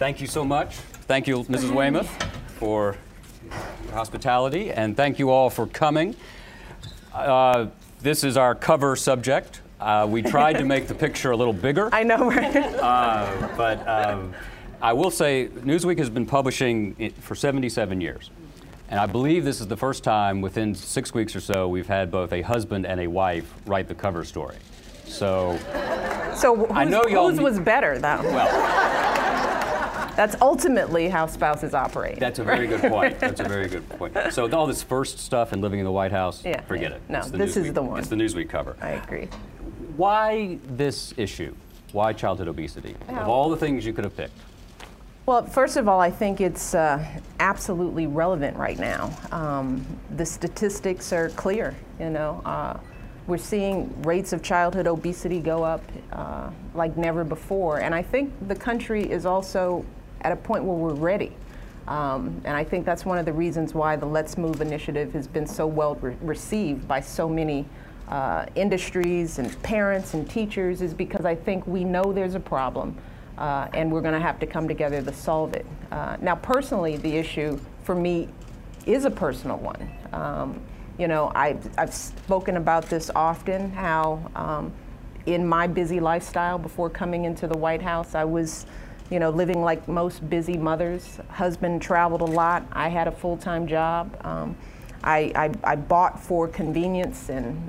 Thank you so much. Thank you, Mrs. Weymouth, for your hospitality, and thank you all for coming. This is our cover subject. We tried to make the picture a little bigger. I know, right? But I will say Newsweek has been publishing it for 77 years. And I believe this is the first time within 6 weeks or so we've had both a husband and a wife write the cover story. So I know whose was better, though? Well, that's ultimately how spouses operate. That's a very good point. That's a very good point. So all this first stuff and living in the White House, forget it. No, this is the one. It's the Newsweek cover. I agree. Why this issue? Why childhood obesity? Of all the things you could have picked. Well, first of all, I think it's absolutely relevant right now. The statistics are clear, you know. We're seeing rates of childhood obesity go up like never before. And I think the country is also at a point where we're ready. And I think that's one of the reasons why the Let's Move initiative has been so well received by so many industries and parents and teachers, is because I think we know there's a problem and we're going to have to come together to solve it. Now, personally, the issue for me is a personal one. You know, I've spoken about this often, how in my busy lifestyle before coming into the White House, I was, you know, living like most busy mothers. Husband traveled a lot. I had a full-time job. I bought for convenience and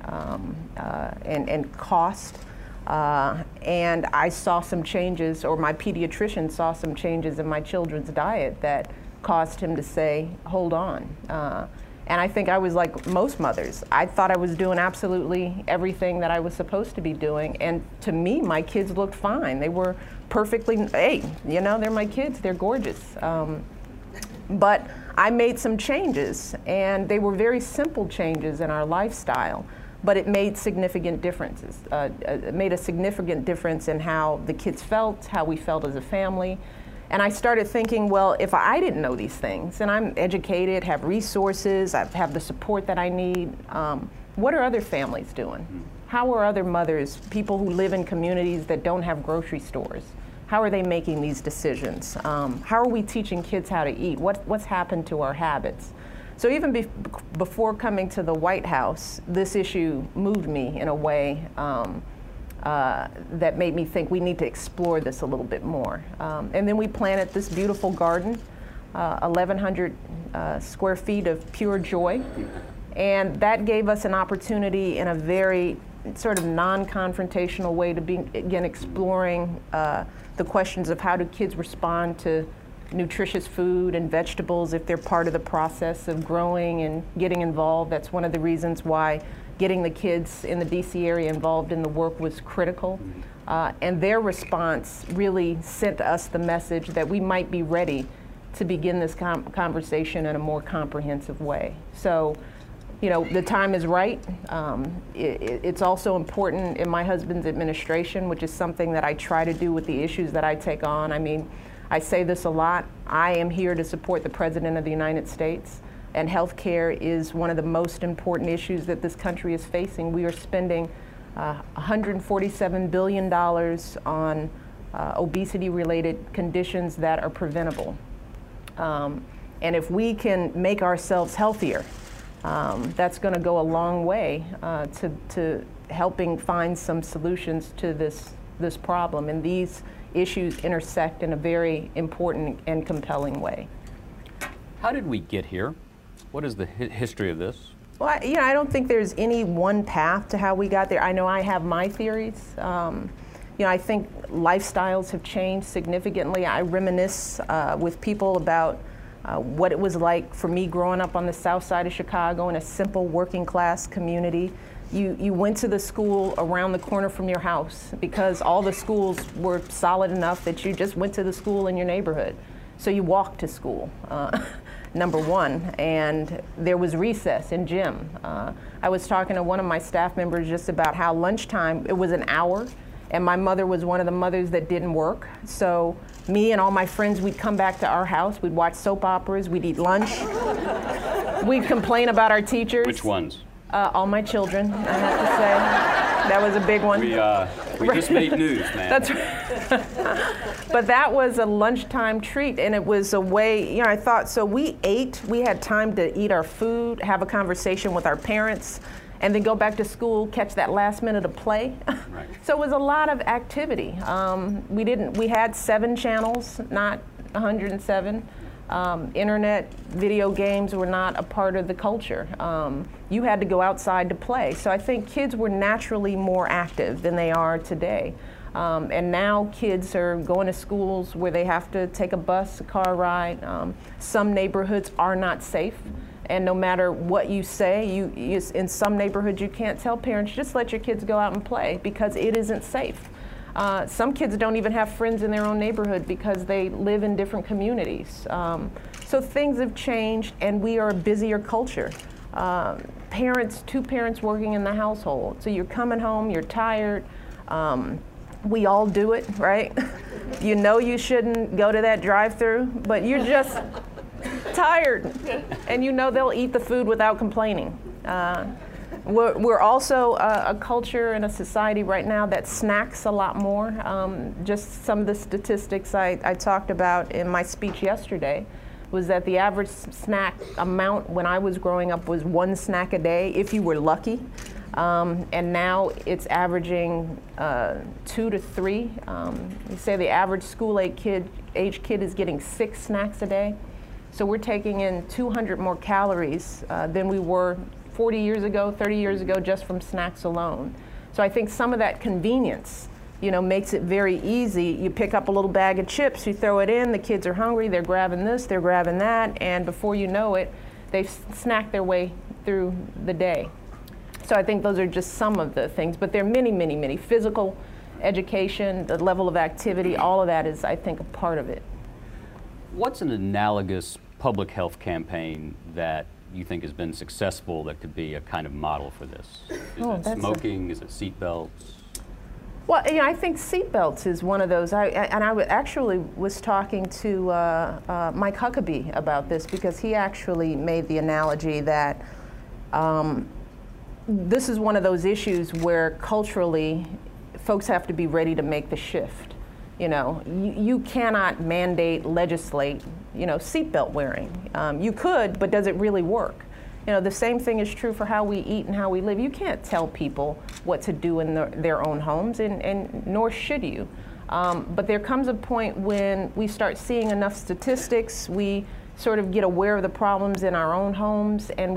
cost. And I saw some changes, or my pediatrician saw some changes in my children's diet that caused him to say, hold on. And I think I was like most mothers. I thought I was doing absolutely everything that I was supposed to be doing. And to me, my kids looked fine. They were perfectly, hey, you know, they're my kids, they're gorgeous. But I made some changes, and they were very simple changes in our lifestyle, but it made significant differences. It made a significant difference in how the kids felt, how we felt as a family. And I started thinking, well, if I didn't know these things, and I'm educated, have resources, I have the support that I need, what are other families doing? How are other mothers, people who live in communities that don't have grocery stores, how are they making these decisions? How are we teaching kids how to eat? What's happened to our habits? So even before coming to the White House, this issue moved me in a way that made me think we need to explore this a little bit more. And then we planted this beautiful garden, 1,100 square feet of pure joy. And that gave us an opportunity in a very sort of non-confrontational way to begin exploring the questions of how do kids respond to nutritious food and vegetables if they're part of the process of growing and getting involved. That's one of the reasons why getting the kids in the DC area involved in the work was critical. And their response really sent us the message that we might be ready to begin this conversation in a more comprehensive way. So, you know, the time is right. It's also important in my husband's administration, which is something that I try to do with the issues that I take on. I mean, I say this a lot. I am here to support the President of the United States. And healthcare is one of the most important issues that this country is facing. We are spending $147 billion on obesity-related conditions that are preventable. And if we can make ourselves healthier, that's going to go a long way to helping find some solutions to this problem. And these issues intersect in a very important and compelling way. How did we get here? What is the history of this? Well, I don't think there's any one path to how we got there. I know I have my theories. I think lifestyles have changed significantly. I reminisce with people about what it was like for me growing up on the south side of Chicago in a simple working class community. You went to the school around the corner from your house because all the schools were solid enough that you just went to the school in your neighborhood. So you walked to school. Number one, and there was recess in gym. I was talking to one of my staff members just about how lunchtime, it was an hour, and my mother was one of the mothers that didn't work. So me and all my friends, we'd come back to our house, we'd watch soap operas, we'd eat lunch, we'd complain about our teachers. Which ones? All my children, I have to say. That was a big one. We just made news, man. That's right. But that was a lunchtime treat, and it was a way, I thought, so we ate, we had time to eat our food, have a conversation with our parents, and then go back to school, catch that last minute of play. Right. So it was a lot of activity. We had 7 channels, not 107. Internet, video games were not a part of the culture. You had to go outside to play. So I think kids were naturally more active than they are today. And now kids are going to schools where they have to take a bus, a car ride. Some neighborhoods are not safe. And no matter what you say, in some neighborhoods you can't tell parents, just let your kids go out and play because it isn't safe. Some kids don't even have friends in their own neighborhood because they live in different communities. So things have changed, and we are a busier culture. 2 parents working in the household. So you're coming home, you're tired. We all do it, right? You know you shouldn't go to that drive-through, but you're just tired. And you know they'll eat the food without complaining. We're also a culture and a society right now that snacks a lot more. Just some of the statistics I talked about in my speech yesterday was that the average snack amount when I was growing up was 1 snack a day, if you were lucky. And now it's averaging 2 to 3. You say the average school-age kid is getting 6 snacks a day. So we're taking in 200 more calories than we were 40 years ago, 30 years ago, just from snacks alone. So I think some of that convenience, makes it very easy. You pick up a little bag of chips, you throw it in, the kids are hungry, they're grabbing this, they're grabbing that, and before you know it, they've snacked their way through the day. So I think those are just some of the things, but there are many, many, many. Physical education, the level of activity, all of that is, I think, a part of it. What's an analogous public health campaign that you think has been successful that could be a kind of model for this? Is it smoking? Is it seatbelts? Well, I think seatbelts is one of those. I actually was talking to Mike Huckabee about this because he actually made the analogy that this is one of those issues where culturally folks have to be ready to make the shift. You cannot mandate, legislate, seatbelt wearing. You could, but does it really work? The same thing is true for how we eat and how we live. You can't tell people what to do in their own homes, and nor should you. But there comes a point when we start seeing enough statistics, we sort of get aware of the problems in our own homes, and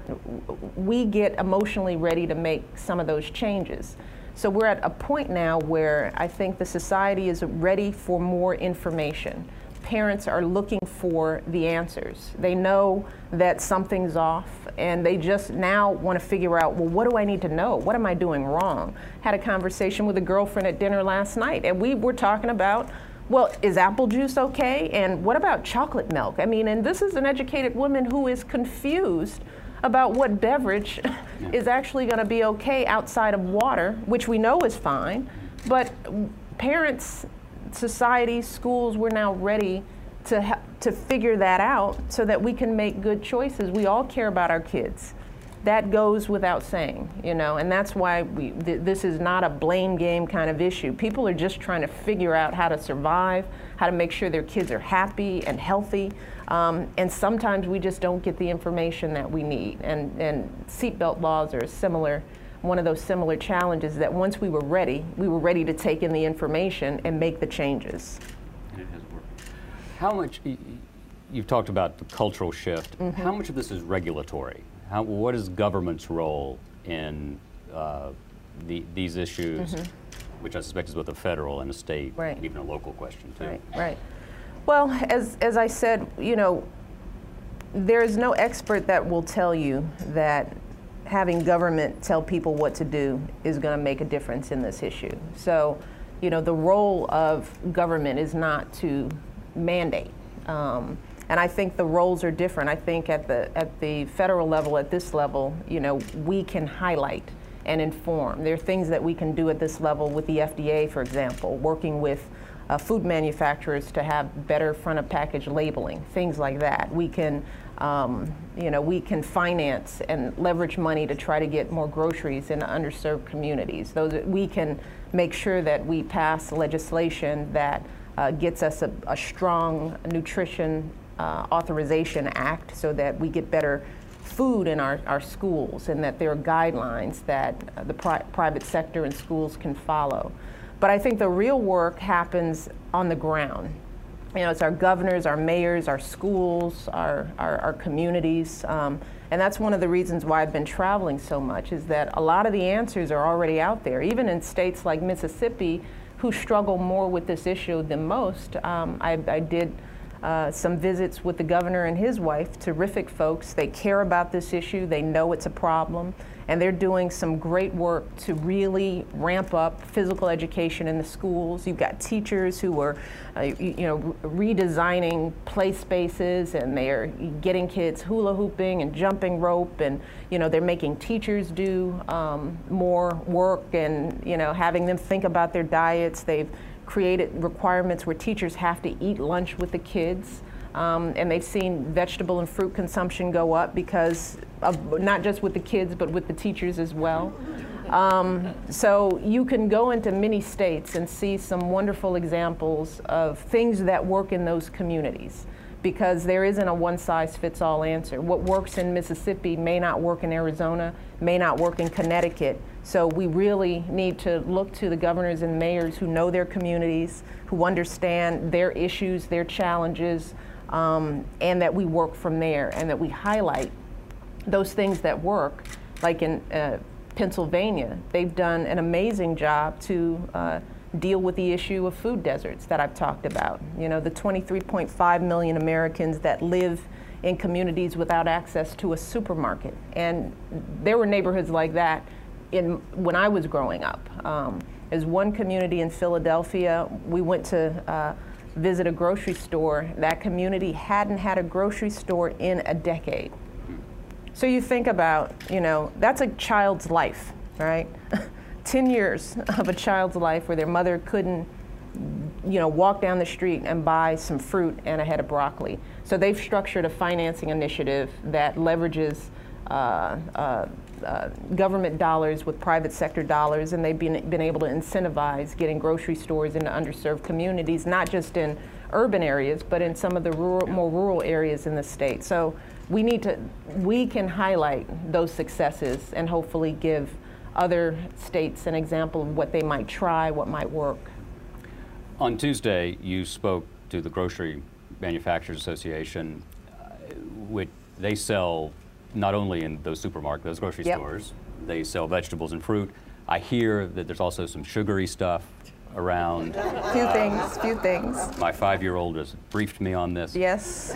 we get emotionally ready to make some of those changes. So we're at a point now where I think the society is ready for more information. Parents are looking for the answers. They know that something's off, and they just now want to figure out, well, what do I need to know? What am I doing wrong? Had a conversation with a girlfriend at dinner last night, and we were talking about, well, is apple juice okay? And what about chocolate milk? And this is an educated woman who is confused about what beverage is actually going to be okay outside of water, which we know is fine. But parents, society, schools, we're now ready to figure that out so that we can make good choices. We all care about our kids. That goes without saying, and that's why this is not a blame game kind of issue. People are just trying to figure out how to survive, how to make sure their kids are happy and healthy, and sometimes we just don't get the information that we need. And seatbelt laws are one of those similar challenges that once we were ready to take in the information and make the changes. And it has worked. How much, you've talked about the cultural shift, how much of this is regulatory? What is government's role in these issues, which I suspect is both a federal and a state, and even a local question too? Right. Well, as I said, there is no expert that will tell you that having government tell people what to do is going to make a difference in this issue. So, the role of government is not to mandate. And I think the roles are different. I think at the federal level, at this level, we can highlight and inform. There are things that we can do at this level with the FDA, for example, working with food manufacturers to have better front of package labeling, things like that. We can, we can finance and leverage money to try to get more groceries in underserved communities. We can make sure that we pass legislation that gets us a strong nutrition authorization act so that we get better food in our schools, and that there are guidelines that the private sector and schools can follow. But I think the real work happens on the ground. You know, it's our governors, our mayors, our schools, our communities. And that's one of the reasons why I've been traveling so much, is that a lot of the answers are already out there. Even in states like Mississippi, who struggle more with this issue than most. I did some visits with the governor and his wife, terrific folks. They care about this issue, they know it's a problem, and they're doing some great work to really ramp up physical education in the schools. You've got teachers who are redesigning play spaces, and they're getting kids hula hooping and jumping rope, and they're making teachers do more work, and having them think about their diets. They've created requirements where teachers have to eat lunch with the kids, and they've seen vegetable and fruit consumption go up because of not just with the kids but with the teachers as well. So you can go into many states and see some wonderful examples of things that work in those communities, because there isn't a one-size-fits-all answer. What works in Mississippi may not work in Arizona, may not work in Connecticut. So we really need to look to the governors and mayors who know their communities, who understand their issues, their challenges, and that we work from there, and that we highlight those things that work. Like in Pennsylvania, they've done an amazing job to deal with the issue of food deserts that I've talked about. The 23.5 million Americans that live in communities without access to a supermarket. And there were neighborhoods like that when I was growing up. There's one community in Philadelphia, we went to visit a grocery store. That community hadn't had a grocery store in a decade. So you think about, that's a child's life, right? 10 years of a child's life where their mother couldn't, walk down the street and buy some fruit and a head of broccoli. So they've structured a financing initiative that leverages government dollars with private sector dollars, and they've been able to incentivize getting grocery stores into underserved communities, not just in urban areas, but in some of the more rural areas in the state. So we can highlight those successes and hopefully give other states an example of what they might try, what might work. On Tuesday, you spoke to the Grocery Manufacturers Association, which they sell not only in those those grocery stores, they sell vegetables and fruit. I hear that there's also some sugary stuff around. Few things. My 5-year-old has briefed me on this. Yes.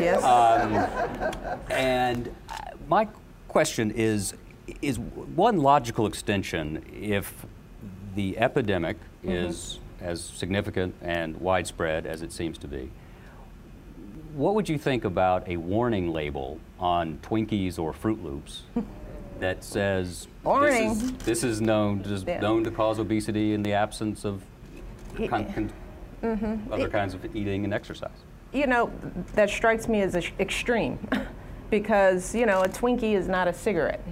And my question is one logical extension, if the epidemic is as significant and widespread as it seems to be, what would you think about a warning label on Twinkies or Fruit Loops that says this is known to cause obesity in the absence of other kinds of eating and exercise? That strikes me as extreme because, a Twinkie is not a cigarette,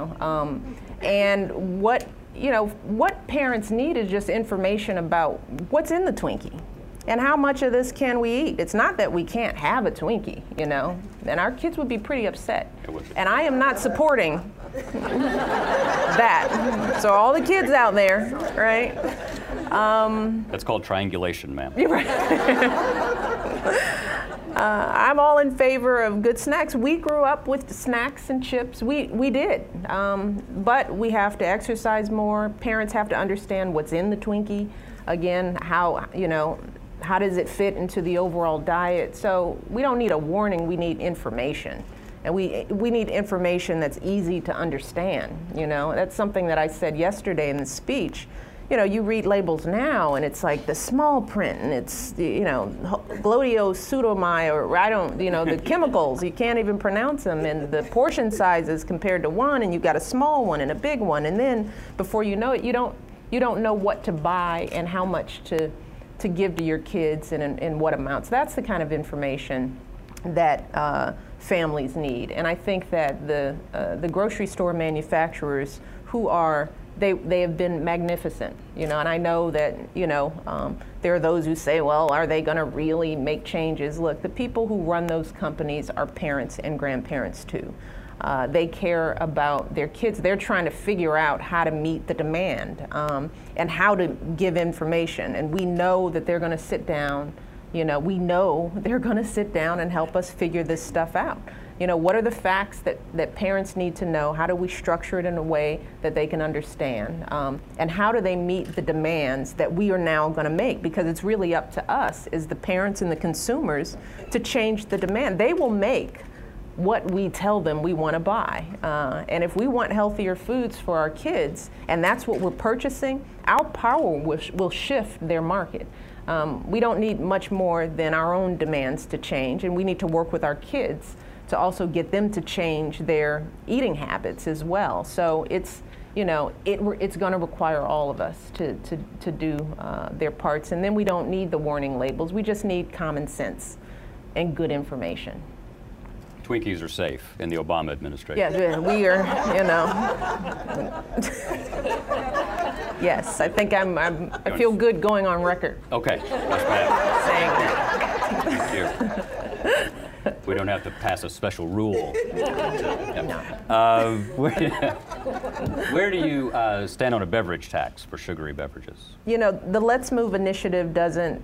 and what parents need is just information about what's in the Twinkie. And how much of this can we eat? It's not that we can't have a Twinkie, and our kids would be pretty upset. And I am not supporting that. So all the kids out there, right? That's called triangulation, ma'am. You're right. I'm all in favor of good snacks. We grew up with snacks and chips. We did. But we have to exercise more. Parents have to understand what's in the Twinkie. Again, how does it fit into the overall diet? So we don't need a warning, we need information. And we need information that's easy to understand, That's something that I said yesterday in the speech. You read labels now and it's like the small print and it's, glutathione or the chemicals, you can't even pronounce them, and the portion sizes compared to one, and you've got a small one and a big one, and then before you know it, you don't know what to buy and how much to give to your kids and in what amounts. That's the kind of information that families need. And I think that the grocery store manufacturers who are they have been magnificent, and I know that, there are those who say, well, are they going to really make changes? Look, the people who run those companies are parents and grandparents too. They care about their kids. They're trying to figure out how to meet the demand and how to give information. And we know that they're going to sit down, we know they're going to sit down and help us figure this stuff out. What are the facts that parents need to know? How do we structure it in a way that they can understand? And how do they meet the demands that we are now going to make? Because it's really up to us, as the parents and the consumers, to change the demand. They will make what we tell them we want to buy. And if we want healthier foods for our kids, and that's what we're purchasing, our power will shift their market. We don't need much more than our own demands to change, and we need to work with our kids to also get them to change their eating habits as well. So it's, it's going to require all of us to do their parts. And then we don't need the warning labels. We just need common sense and good information. Twinkies are safe in the Obama administration. Yeah, we are, Yes, I think I feel good going on record. Okay, that's bad. Saying that. Thank you. We don't have to pass a special rule. No. Where do you stand on a beverage tax for sugary beverages? The Let's Move initiative doesn't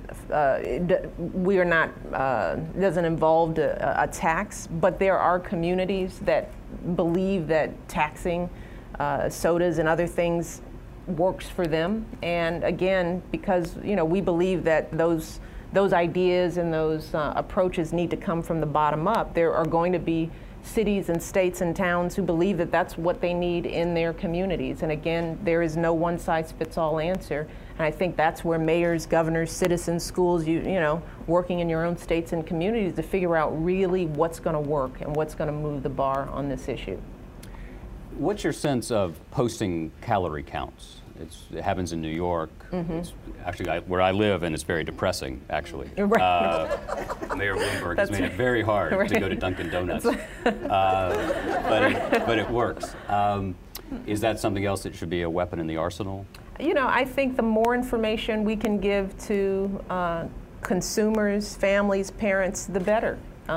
involve a tax, but there are communities that believe that taxing sodas and other things works for them. And again, because we believe that those ideas and those approaches need to come from the bottom up. There are going to be cities and states and towns who believe that that's what they need in their communities. And again, there is no one-size-fits-all answer. And I think that's where mayors, governors, citizens, schools, working in your own states and communities to figure out really what's going to work and what's going to move the bar on this issue. What's your sense of posting calorie counts? It happens in New York. Mm-hmm. It's actually where I live, and it's very depressing, actually. Right. Mayor Bloomberg has made it very hard to go to Dunkin' Donuts. But it works. Is that something else that should be a weapon in the arsenal? I think the more information we can give to consumers, families, parents, the better.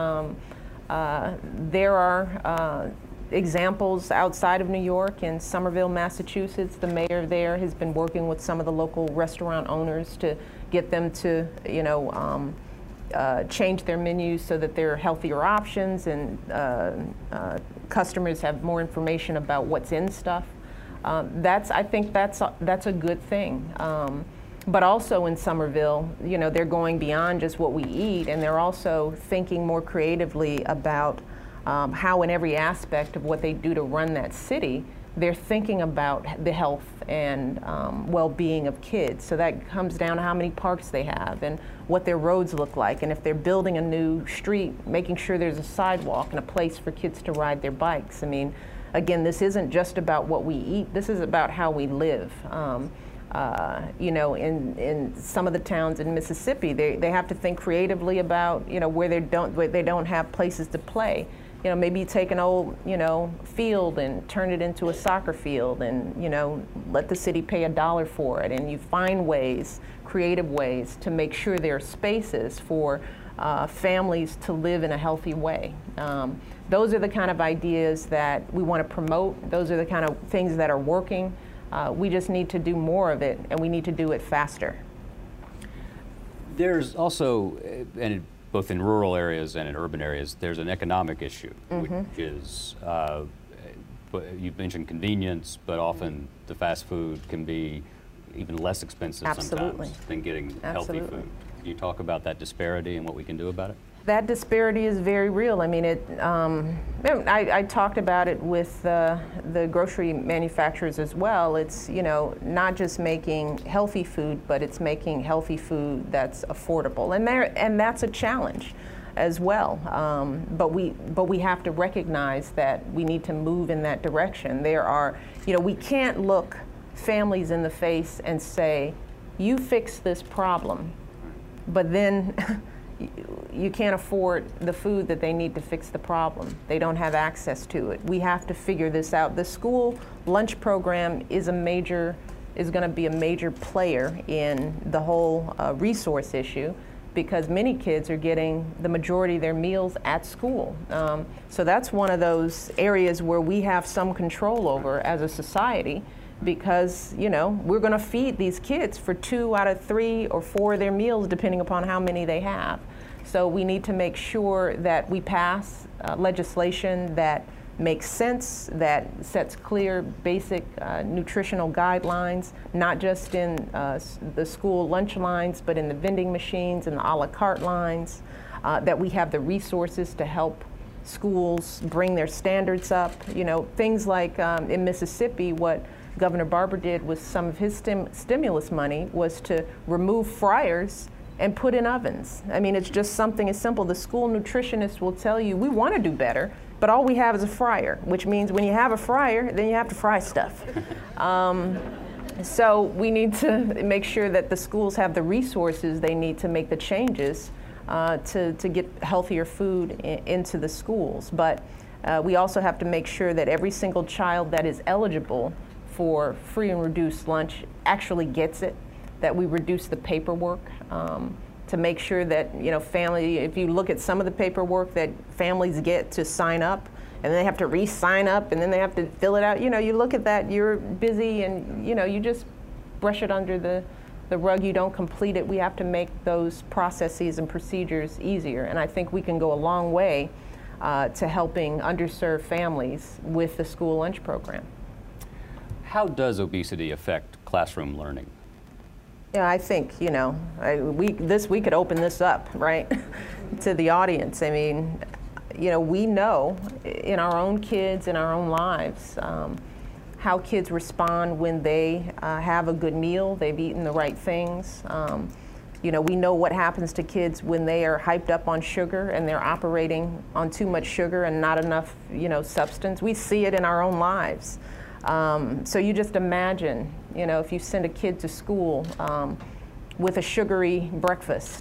There are examples outside of New York. In Somerville, Massachusetts, the mayor there has been working with some of the local restaurant owners to get them to, change their menus so that there are healthier options and customers have more information about what's in stuff. I think that's a good thing. But also in Somerville, they're going beyond just what we eat, and they're also thinking more creatively about how in every aspect of what they do to run that city, they're thinking about the health and well-being of kids. So that comes down to how many parks they have and what their roads look like. And if they're building a new street, making sure there's a sidewalk and a place for kids to ride their bikes. I mean, again, this isn't just about what we eat. This is about how we live. In some of the towns in Mississippi, they have to think creatively about, where they don't have places to play. Maybe you take an old, field and turn it into a soccer field and, let the city pay $1 for it. And you find ways, creative ways, to make sure there are spaces for families to live in a healthy way. Those are the kind of ideas that we want to promote. Those are the kind of things that are working. We just need to do more of it, and we need to do it faster. There's also, both in rural areas and in urban areas, there's an economic issue, mm-hmm. which is, you mentioned convenience, but often the fast food can be even less expensive Absolutely. sometimes than getting Absolutely. healthy food. Can you talk about that disparity and what we can do about it? That disparity is very real. I mean, I talked about it with the grocery manufacturers as well. It's, not just making healthy food, but it's making healthy food that's affordable. And that's a challenge as well. But we have to recognize that we need to move in that direction. There are, we can't look families in the face and say, you fix this problem, but then you can't afford the food that they need to fix the problem. They don't have access to it. We have to figure this out. The school lunch program is going to be a major player in the whole resource issue, because many kids are getting the majority of their meals at school. So that's one of those areas where we have some control over as a society, because, you know, we're going to feed these kids for 2 out of 3 or 4 of their meals, depending upon how many they have. So we need to make sure that we pass legislation that makes sense, that sets clear, basic nutritional guidelines, not just in the school lunch lines, but in the vending machines and the a la carte lines, that we have the resources to help schools bring their standards up. You know, things like in Mississippi, what Governor Barbour did with some of his stimulus money was to remove fryers and put in ovens. I mean, it's just something as simple. The school nutritionist will tell you, we want to do better, but all we have is a fryer, which means when you have a fryer, then you have to fry stuff. So we need to make sure that the schools have the resources they need to make the changes to get healthier food into the schools. But we also have to make sure that every single child that is eligible for free and reduced lunch actually gets it, that we reduce the paperwork to make sure that, you know, if you look at some of the paperwork that families get to sign up, and then they have to re-sign up, and then they have to fill it out, you know, you look at that, you're busy, and, you know, you just brush it under the rug, you don't complete it. We have to make those processes and procedures easier, and I think we can go a long way to helping underserved families with the school lunch program. How does obesity affect classroom learning? Yeah, I think, you know, we could open this up, right, to the audience. I mean, you know, we know in our own kids, in our own lives, how kids respond when they have a good meal, they've eaten the right things. You know, we know what happens to kids when they are hyped up on sugar and they're operating on too much sugar and not enough, you know, substance. We see it in our own lives. So you just imagine, you know, if you send a kid to school with a sugary breakfast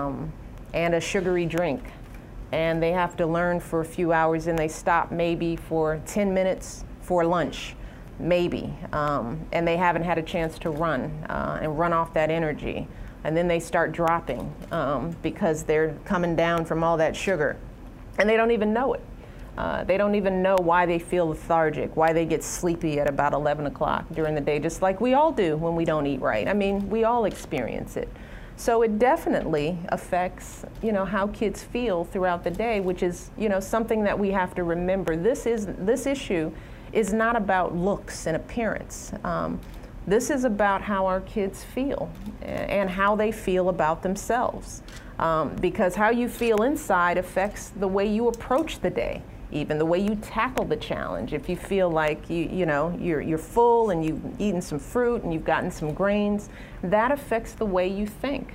and a sugary drink, and they have to learn for a few hours, and they stop maybe for 10 minutes for lunch, maybe, and they haven't had a chance to run and run off that energy, and then they start dropping because they're coming down from all that sugar, and they don't even know it. They don't even know why they feel lethargic, why they get sleepy at about 11 o'clock during the day, just like we all do when we don't eat right. I mean, we all experience it. So it definitely affects, you know, how kids feel throughout the day, which is, you know, something that we have to remember. This issue is not about looks and appearance. This is about how our kids feel and how they feel about themselves. Because how you feel inside affects the way you approach the day, even the way you tackle the challenge. If you feel like you're full and you've eaten some fruit and you've gotten some grains, that affects the way you think.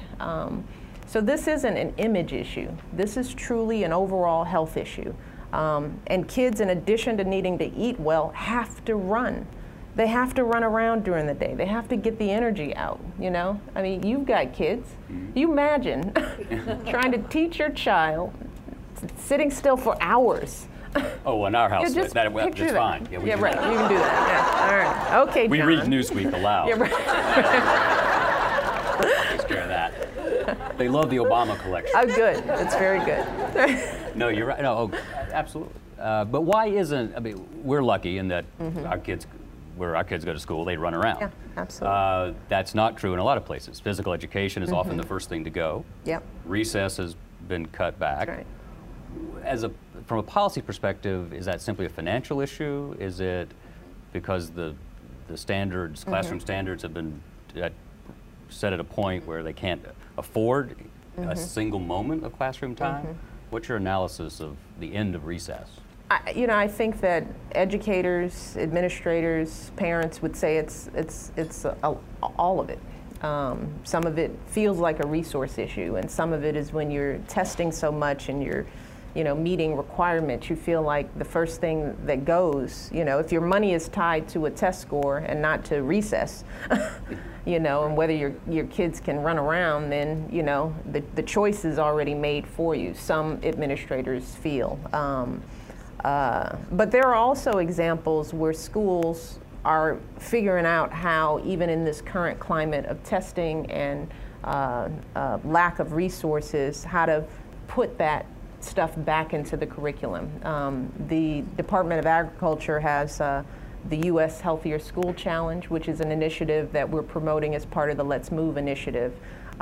So this isn't an image issue. This is truly an overall health issue. And kids, in addition to needing to eat well, have to run. They have to run around during the day. They have to get the energy out, you know? I mean, you've got kids. You imagine trying to teach your child sitting still for hours. Oh, in our house, that's fine. Yeah, right, you can do that. Yeah. All right, okay, John. We read Newsweek aloud. Yeah, right. Takes care of that. They love the Obama collection. Oh, good. That's very good. No, you're right. No, absolutely. But why isn't, I mean, we're lucky in that our kids, where our kids go to school, they run around. Yeah, absolutely. That's not true in a lot of places. Physical education is often the first thing to go. Yep. Recess has been cut back. That's right. From a policy perspective, is that simply a financial issue? Is it because the standards, classroom standards have been set at a point where they can't afford a single moment of classroom time? What's your analysis of the end of recess? I think that educators, administrators, parents would say it's all of it. Some of it feels like a resource issue, and some of it is when you're testing so much and you're meeting requirements, you feel like the first thing that goes, if your money is tied to a test score and not to recess, and whether your kids can run around, then, the choice is already made for you, some administrators feel. But there are also examples where schools are figuring out how, even in this current climate of testing and lack of resources, how to put that stuff back into the curriculum. The Department of Agriculture has the U.S. Healthier School Challenge, which is an initiative that we're promoting as part of the Let's Move initiative.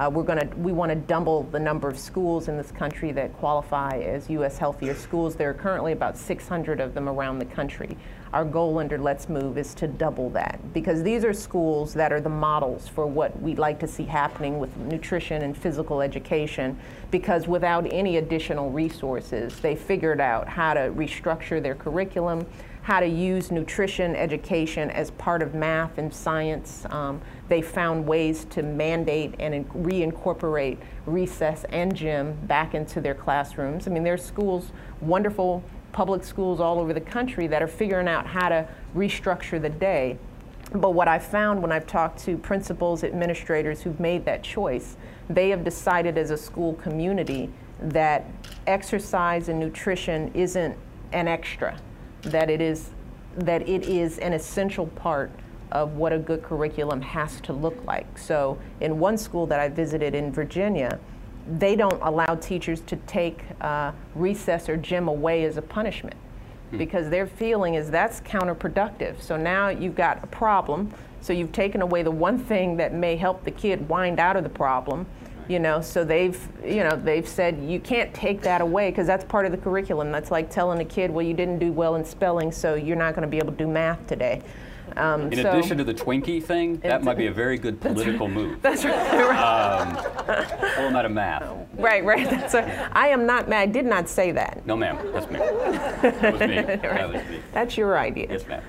We want to double the number of schools in this country that qualify as U.S. Healthier Schools. There are currently about 600 of them around the country. Our goal under Let's Move is to double that, because these are schools that are the models for what we'd like to see happening with nutrition and physical education, because without any additional resources, they figured out how to restructure their curriculum, how to use nutrition education as part of math and science. They found ways to mandate and reincorporate recess and gym back into their classrooms. I mean, there's schools, wonderful public schools all over the country, that are figuring out how to restructure the day. But what I've found when I've talked to principals, administrators who've made that choice, they have decided as a school community that exercise and nutrition isn't an extra, that it is an essential part of what a good curriculum has to look like. So in one school that I visited in Virginia, they don't allow teachers to take recess or gym away as a punishment, because their feeling is that's counterproductive. So now you've got a problem, so you've taken away the one thing that may help the kid wind out of the problem, so they've said you can't take that away because that's part of the curriculum. That's like telling a kid, well, you didn't do well in spelling, so you're not going to be able to do math today. In addition to the Twinkie thing, that might be a very good political move. That's right. Pull them out of math. Right. That's right. I am not mad. I did not say that. No, ma'am. That's me. That was me. Right. That was me. That's your idea. Yes, ma'am.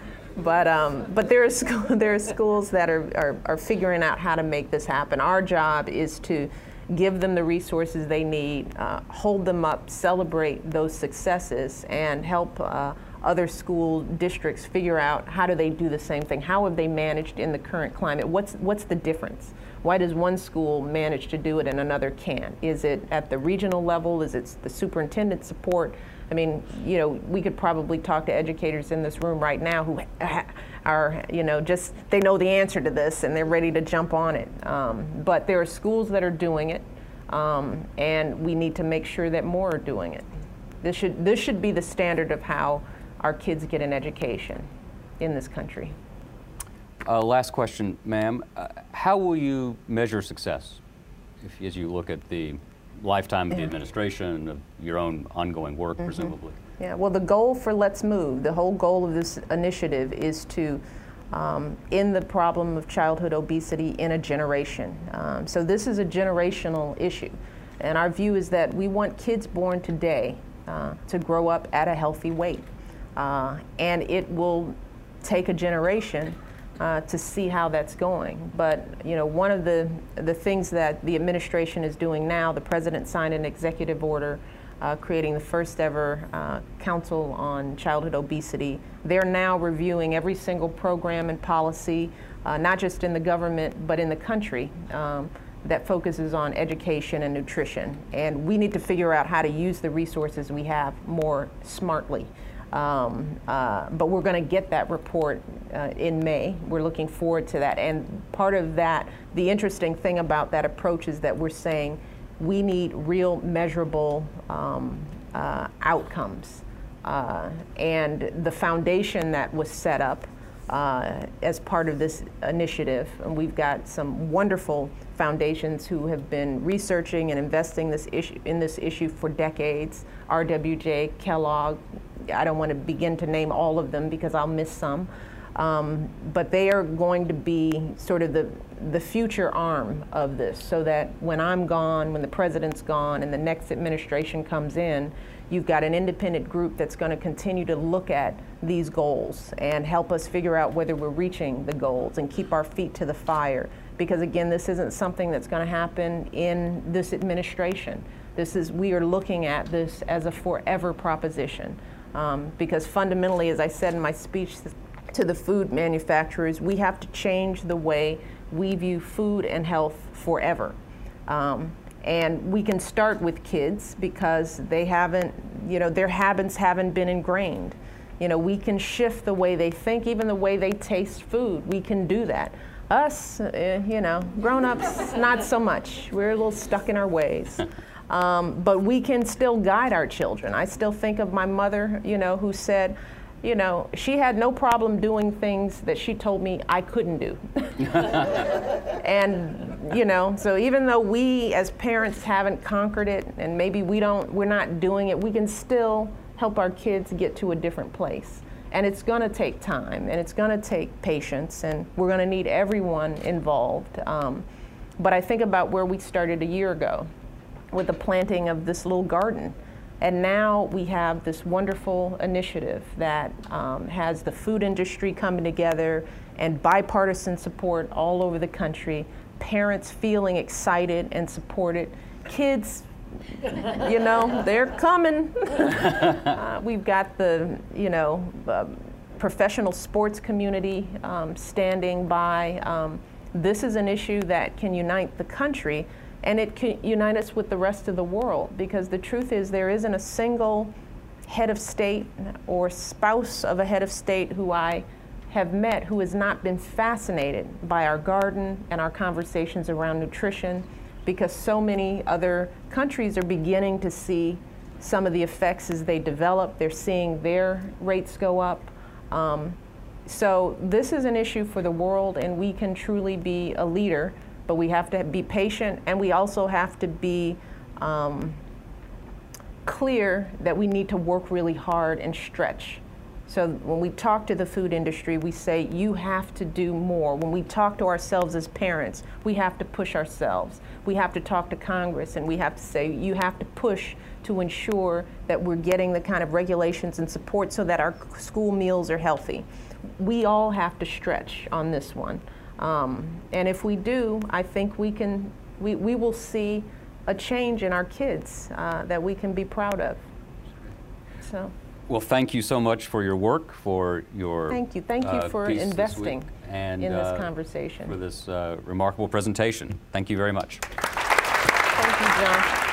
But there are schools that are figuring out how to make this happen. Our job is to give them the resources they need, hold them up, celebrate those successes, and help other school districts figure out how do they do the same thing. How have they managed in the current climate? What's the difference? Why does one school manage to do it and another can't? Is it at the regional level? Is it the superintendent support? I mean, we could probably talk to educators in this room right now who are, just, they know the answer to this and they're ready to jump on it. But there are schools that are doing it, and we need to make sure that more are doing it. This should be the standard of how our kids get an education in this country. Last question, ma'am. How will you measure success as you look at the lifetime of the administration, of your own ongoing work, presumably? Yeah, well, the goal for Let's Move, the whole goal of this initiative is to end the problem of childhood obesity in a generation. So this is a generational issue. And our view is that we want kids born today to grow up at a healthy weight. And it will take a generation to see how that's going. But one of the things that the administration is doing now, the president signed an executive order creating the first ever Council on Childhood Obesity. They're now reviewing every single program and policy, not just in the government, but in the country, that focuses on education and nutrition. And we need to figure out how to use the resources we have more smartly. But we're going to get that report in May. We're looking forward to that. And part of that, the interesting thing about that approach is that we're saying we need real measurable outcomes. And the foundation that was set up as part of this initiative, and we've got some wonderful foundations who have been researching and investing in this issue for decades. RWJ, Kellogg, I don't want to begin to name all of them because I'll miss some. But they are going to be sort of the future arm of this, so that when I'm gone, when the president's gone, and the next administration comes in, you've got an independent group that's going to continue to look at these goals and help us figure out whether we're reaching the goals and keep our feet to the fire. Because again, this isn't something that's going to happen in this administration. We are looking at this as a forever proposition, because fundamentally, as I said in my speech to the food manufacturers, we have to change the way we view food and health forever. And we can start with kids because they haven't, their habits haven't been ingrained. We can shift the way they think, even the way they taste food. We can do that. Us, grown-ups, not so much. We're a little stuck in our ways. But we can still guide our children. I still think of my mother, who said, she had no problem doing things that she told me I couldn't do. And, so even though we as parents haven't conquered it, and maybe we're not doing it, we can still help our kids get to a different place. And it's going to take time, and it's going to take patience, and we're going to need everyone involved. But I think about where we started a year ago with the planting of this little garden. And now we have this wonderful initiative that has the food industry coming together and bipartisan support all over the country, parents feeling excited and supported, kids, they're coming. We've got the, professional sports community standing by. This is an issue that can unite the country, and it can unite us with the rest of the world, because the truth is there isn't a single head of state or spouse of a head of state who I have met who has not been fascinated by our garden and our conversations around nutrition, because so many other countries are beginning to see some of the effects as they develop. They're seeing their rates go up. So this is an issue for the world, and we can truly be a leader. But we have to be patient, and we also have to be clear that we need to work really hard and stretch. So when we talk to the food industry, we say, you have to do more. When we talk to ourselves as parents, we have to push ourselves. We have to talk to Congress, and we have to say, you have to push to ensure that we're getting the kind of regulations and support so that our school meals are healthy. We all have to stretch on this one. And if we do, I think we will see a change in our kids that we can be proud of. So. Well, thank you so much for your work, for your Thank you for investing in this conversation. For this remarkable presentation. Thank you very much. Thank you, John.